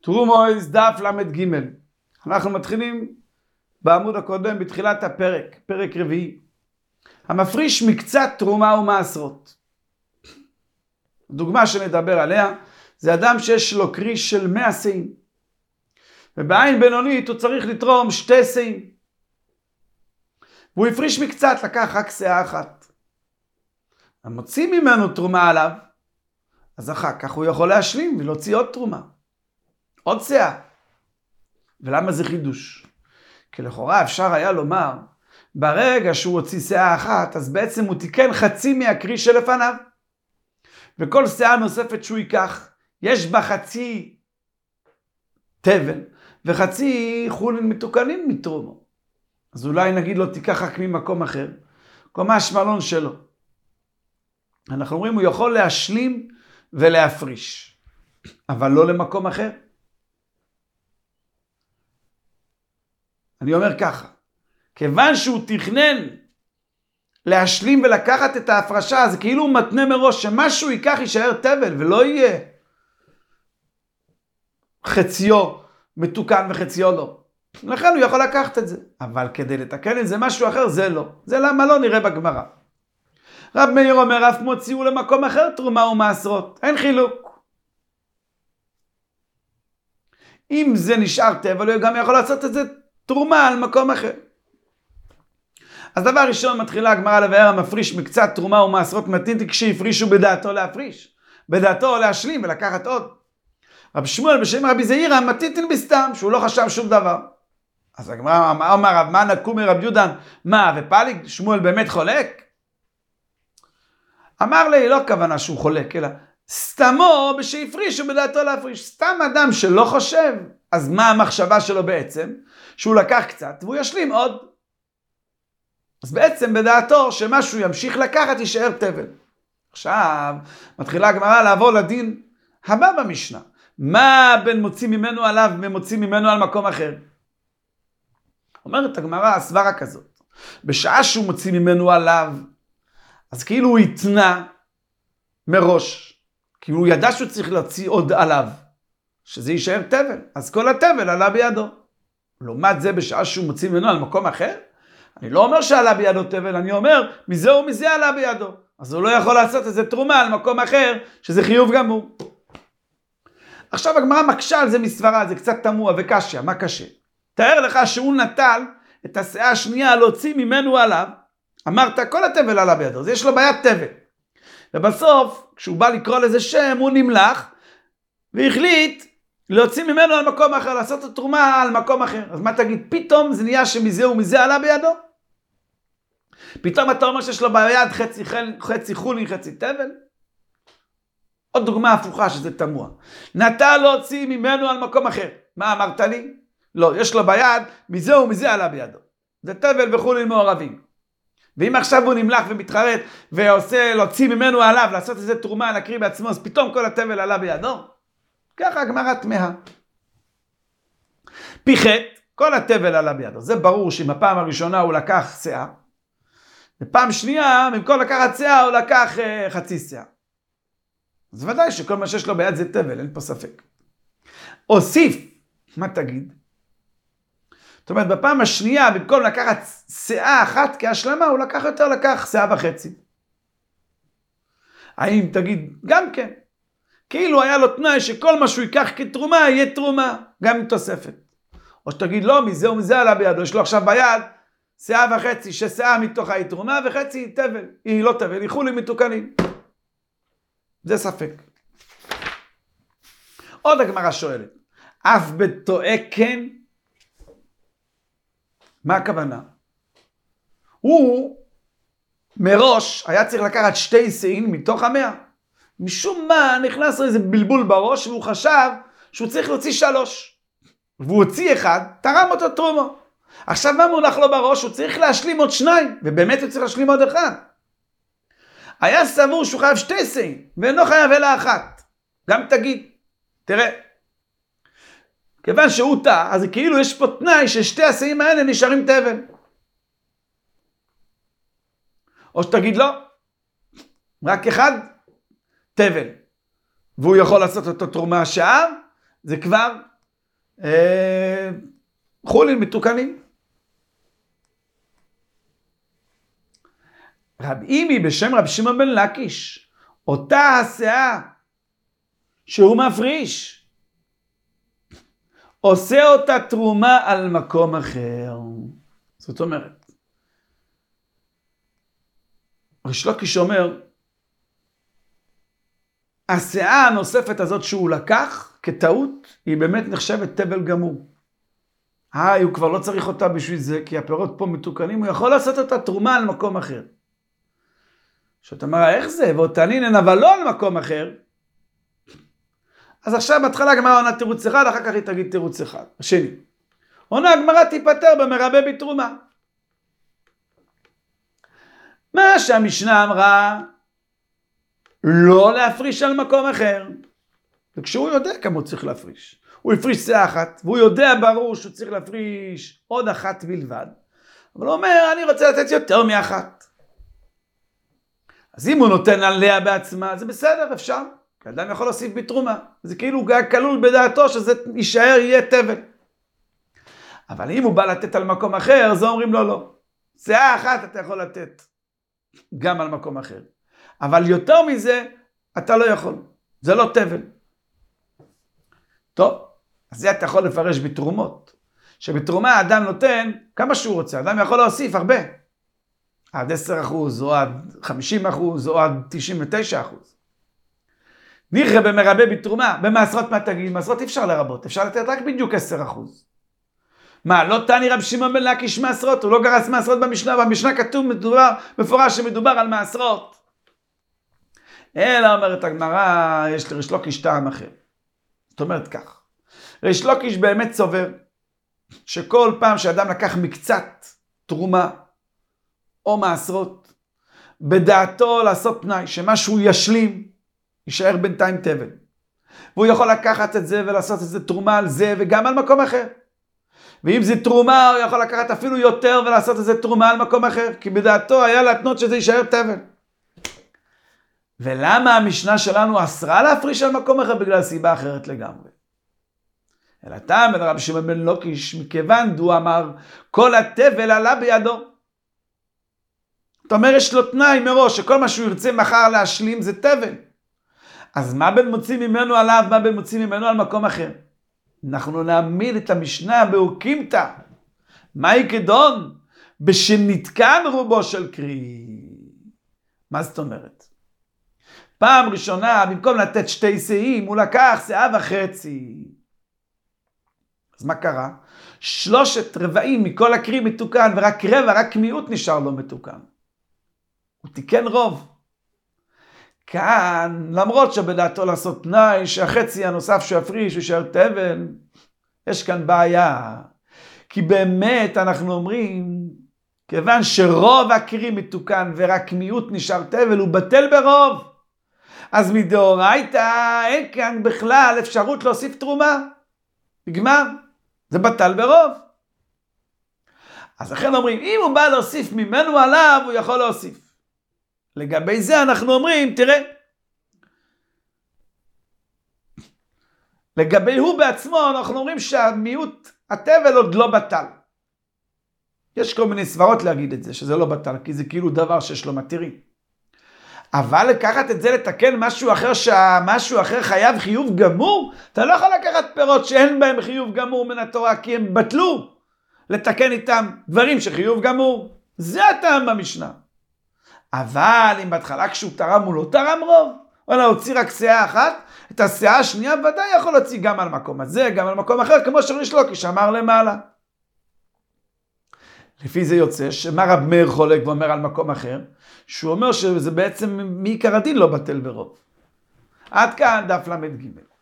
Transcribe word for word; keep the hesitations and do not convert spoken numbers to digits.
תרומויס דף למד ג'. אנחנו מתחילים בעמוד הקודם בתחילת הפרק, פרק רביעי. המפריש מקצת תרומה ומעשרות. דוגמה שנדבר עליה, זה אדם שיש לו קריש של מאה שאים. ובעין בינונית הוא צריך לתרום שתי שאים. והוא הפריש מקצת, לקח רק שאה אחת. המוציא ממנו תרומה עליו, אז אחר כך הוא יכול להשלים ולהוציא עוד תרומה. עוד שאה. ולמה זה חידוש? כי לכאורה אפשר היה לומר, ברגע שהוא הוציא שאה אחת, אז בעצם הוא תיקן חצי מהקריש שלפניו. וכל שאה נוספת שהוא ייקח, יש בה חצי תבל, וחצי חולין מתוקנים מתרומו. אז אולי נגיד לו, תיקח רק ממקום אחר. כמו השמלון שלו. אנחנו אומרים, הוא יכול להשלים ולהפריש. אבל לא למקום אחר. אני אומר ככה, כיוון שהוא תכנן להשלים ולקחת את ההפרשה, זה כאילו הוא מתנה מראש שמשהו ייקח יישאר תבל ולא יהיה חציו מתוקן וחציו לא. לכן הוא יכול לקחת את זה. אבל כדי לתקן את זה משהו אחר, זה לא. זה למה לא נראה בגמרא. רב מאיר אומר, אף מוציאו למקום אחר תרומה ומעשרות. אין חילוק. אם זה נשאר תבל, הוא גם יכול לעשות את זה תרומה על מקום אחר. אז דבר ראשון מתחילה הגמרא לבאר המפריש מקצת תרומה ומעשרות מתנית כשהפרישו בדעתו להפריש. בדעתו להשלים ולקחת עוד. רב שמואל בשם רבי זעירא מתניתין בסתם, שהוא לא חשב שום דבר. אז הגמרא אמר רב מה נקום מרב יהודן, מה ופליג שמואל באמת חולק? אמר לי לא כוונה שהוא חולק, אלא סתמו בשהפרישו בדעתו להפריש. סתם אדם שלא חושב, אז מה המחשבה שלו בעצם? שהוא לקח קצת והוא ישלים עוד. אז בעצם בדעתו שמשהו ימשיך לקחת יישאר תבל. עכשיו מתחילה הגמרא לעבור לדין הבא במשנה. מה בין מוציא ממנו עליו ומוציא ממנו על מקום אחר? אומרת הגמרא הסברה כזאת. בשעה שהוא מוציא ממנו עליו, אז כאילו הוא התנה מראש. כאילו הוא ידע שהוא צריך להוציא עוד עליו. שזה יישאר תבל. אז כל התבל עלה בידו. לעומת זה בשעה שהוא מוציא ממנו על מקום אחר, אני לא אומר שעלה בידו תבל, אני אומר מזה ומזה עלה בידו. אז הוא לא יכול לעשות איזה תרומה על מקום אחר, שזה חיוב גמור. עכשיו הגמרא מקשה על זה מסברה, זה קצת תמוה וקשה. מה קשה? תאר לך שהוא נטל את השאה השנייה להוציא ממנו עליו, אמרת כל התבל עלה בידו, אז יש לו בעיית תבל. ובסוף, כשהוא בא לקרוא לזה שם, הוא נמלח, והחליט להוציא ממנו על מקום אחר, לעשות את התרומה על מקום אחר. אז מה תגיד? פתאום זה נהיה שמזה ומזה עלה בידו? פתאום אתה אומר שיש לו ביד חצי, חצי חולין, חצי תבל? עוד דוגמה הפוכה שזה תמוה. נטל להוציא ממנו על מקום אחר. מה אמרת לי? לא, יש לו ביד, מזה ומזה עלה בידו. זה תבל וחולין מעורבים. ואם עכשיו הוא נמלח ומתחרט ועושה להוציא ממנו עליו, לעשות איזה תרומה, להקריא בעצמו, אז פתאום כל התבל עלה בידו? ככה הגמרא תמהה. פיחת, כל התבל עלה בידו. זה ברור שאם הפעם הראשונה הוא לקח שאה, ופעם שנייה, במקום לקחת שאה, הוא לקח uh, חצי שאה. אז ודאי שכל מה שיש לו ביד זה תבל, אין פה ספק. אוסיף, מה תגיד? זאת אומרת, בפעם השנייה, במקום לקחת שאה אחת כהשלמה, הוא לקח יותר, לקח שאה וחצי. האם תגיד? גם כן. כאילו היה לו תנאי שכל מה שהוא ייקח כתרומה, יהיה תרומה, גם עם תוספת. או שתגיד, לא, מזה ומזה עלה בידו, יש לו עכשיו ביד, שאה וחצי, ששאה מתוכה היא תרומה, וחצי היא תבל. היא לא תבל, היא חולין מתוקנים. זה ספק. עוד הגמרא שואלת, אף בטועה כן? מה הכוונה? הוא מראש היה צריך לקחת שתי שאים מתוך המאה. משום מה נכנס לו איזה בלבול בראש, והוא חשב שהוא צריך להוציא שלוש. והוא הוציא אחד, תרם אותו תרומו. עכשיו מה מונח לו בראש? הוא צריך להשלים עוד שניים, ובאמת הוא צריך להשלים עוד אחד. היה סבור שהוא חייב שתי שאים, ואינו חייב אלא אחת. גם תגיד, תראה, כיוון שהוא טעה, אז כאילו יש פה תנאי ששתי השאים האלה נשארים תבל. או שתגיד לא, רק אחד תבל, והוא יכול לעשות אותו תרומה השאר, זה כבר אה, חולין מתוקנים. רב אימי בשם רב שמעון בן לקיש, אותה הסאה שהוא מפריש, עושה אותה תרומה על מקום אחר. זאת אומרת, ריש לקיש אומר, הסאה הנוספת הזאת שהוא לקח כטעות, היא באמת נחשבת תבל גמור. אה, הוא כבר לא צריך אותה בשביל זה, כי הפירות פה מתוקנים, הוא יכול לעשות אותה תרומה על מקום אחר. שאתה אומר, איך זה? ואותנינן, אבל לא על מקום אחר. אז עכשיו בהתחלה הגמרא עונה תירוץ אחד, אחר כך היא תגיד תירוץ אחד. השני. עונה הגמרא תיפטר במרבה בתרומה. מה שהמשנה אמרה, לא להפריש על מקום אחר. וכשהוא יודע כמה הוא צריך להפריש. הוא הפריש שאה אחת, והוא יודע ברור שהוא צריך להפריש עוד אחת בלבד. אבל הוא אומר, אני רוצה לתת יותר מאחת. אז אם הוא נותן עליה בעצמה, זה בסדר, אפשר. כי אדם יכול להוסיף בתרומה. זה כאילו הוא כלול בדעתו שזה יישאר, יהיה תבל. אבל אם הוא בא לתת על מקום אחר, אז אומרים לו לא. שאה אחת אתה יכול לתת גם על מקום אחר. אבל יותר מזה, אתה לא יכול. זה לא תבל. טוב, אז זה אתה יכול לפרש בתרומות. שבתרומה האדם נותן כמה שהוא רוצה. האדם יכול להוסיף הרבה. עד עשרה אחוז, או עד חמישים אחוז, או עד תשעים ותשעה אחוז. ניחא במרבה בתרומה, במעשרות מה תגיד? מעשרות אי אפשר לרבות, אפשר לתת רק בדיוק עשרה אחוז. מה, לא תני רב שמעון בן לקיש מעשרות? הוא לא גרס מעשרות במשנה, במשנה כתוב מדובר, מפורש שמדובר על מעשרות. אלא אומרת הגמרא, יש לריש לקיש טעם אחר. זאת אומרת כך, ריש לקיש באמת סובר, שכל פעם שאדם לקח מקצת תרומה, או מעשרות, בדעתו לעשות תנאי, שמשהו ישלים, יישאר בינתיים תבל. והוא יכול לקחת את זה ולעשות את זה תרומה על זה, וגם על מקום אחר. ואם זה תרומה, הוא יכול לקחת אפילו יותר ולעשות את זה תרומה על מקום אחר, כי בדעתו היה להתנות שזה יישאר תבל. ולמה המשנה שלנו אסרה להפריש על מקום אחר? בגלל סיבה אחרת לגמרי. אלא טעם אל רב שמעון בן לקיש, מכיוון דו אמר, כל התבל עלה בידו. זאת אומרת, יש לו תנאי מראש, שכל מה שהוא ירצה מחר להשלים זה תבל. אז מה בין מוצאים ממנו עליו, מה בין מוצאים ממנו על מקום אחר? אנחנו נעמיד את המשנה באוקימתא. מהי כדון? בשנתקן רובו של קרי. מה זאת אומרת? פעם ראשונה, במקום לתת שתי שאים, הוא לקח שאה וחצי. אז מה קרה? שלושת רבעים מכל הקרי מתוקן, ורק רבע, רק מיעוט נשאר לא מתוקן. הוא תיקן רוב. כאן, למרות שבדעתו לעשות תנאי, שהחצי הנוסף שהפריש הוא יישאר תבל, יש כאן בעיה. כי באמת אנחנו אומרים, כיוון שרוב הקרי מתוקן ורק מיעוט נשאר תבל, הוא בטל ברוב. אז מדאורייתא אין כאן בכלל אפשרות להוסיף תרומה. נגמר. זה בטל ברוב. אז לכן אומרים, אם הוא בא להוסיף ממנו עליו, הוא יכול להוסיף. לגבי זה אנחנו אומרים, תראה, לגבי הוא בעצמו, אנחנו אומרים שהמיעוט, התבל עוד לא בטל. יש כל מיני סברות להגיד את זה, שזה לא בטל, כי זה כאילו דבר שיש לו מתירים. אבל לקחת את זה לתקן משהו אחר, שהמשהו אחר חייב חיוב גמור, אתה לא יכול לקחת פירות שאין בהם חיוב גמור מן התורה, כי הם בטלו לתקן איתם דברים שחיוב גמור. זה הטעם במשנה. אבל אם בהתחלה כשהוא תרם הוא לא תרם רוב, או להוציא רק שאה אחת, את השאה השנייה ודאי יכול להוציא גם על מקום הזה, גם על מקום אחר, כמו שריש לקיש אמר למעלה. לפי זה יוצא שמה רב מאיר חולק ואומר על מקום אחר, שהוא אומר שזה בעצם מעיקר הדין לא בטל ברוב. עד כאן דף למד ג'.